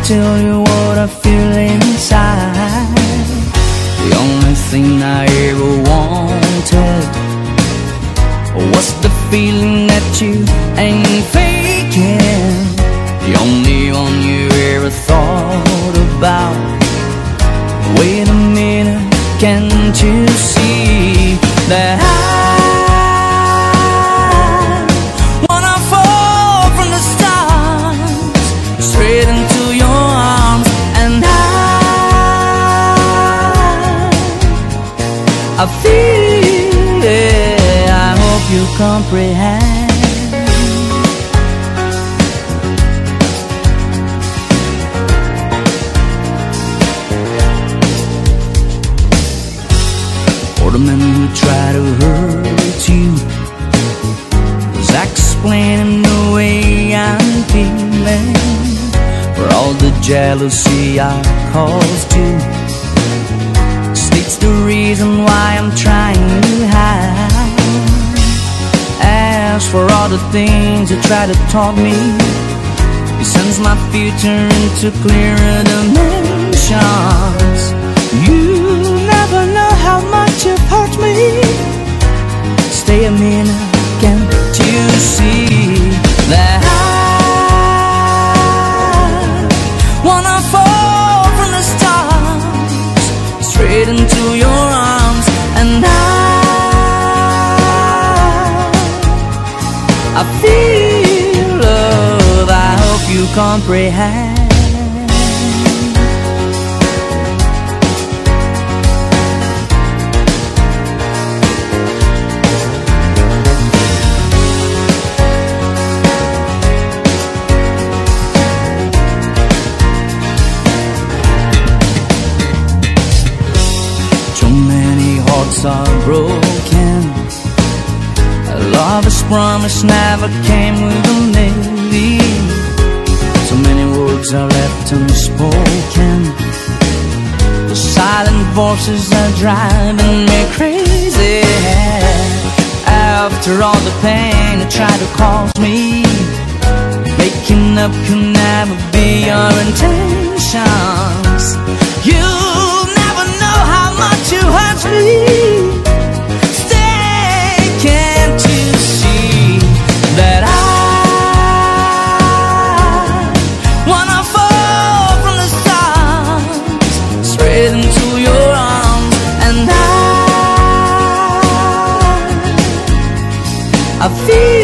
tell you what I feel inside. The only thing I ever wanted was the feeling that you ain't faking. The only one you ever thought about. Wait a minute, can't you see that I wanna fall from the stars straight into your arms, and I feel it. I hope you comprehend. For the men who try to hurt you, was explaining the way I'm feeling. For all the jealousy I caused you, states the reason why I'm trying to hide. As for all the things you try to taught me, it sends my future into clearer dimensions. You never know how much you've hurt me. Stay a minute, can't you see that I wanna fall from the stars straight into your arms, and I feel love. I hope you comprehend. Are broken. A lover's promise never came with a maybe. So many words are left unspoken. The silent voices are driving me crazy. After all the pain you tried to cause me, making up can never be your intentions. You'll never know how much you hurt me. Into your arms, and I feel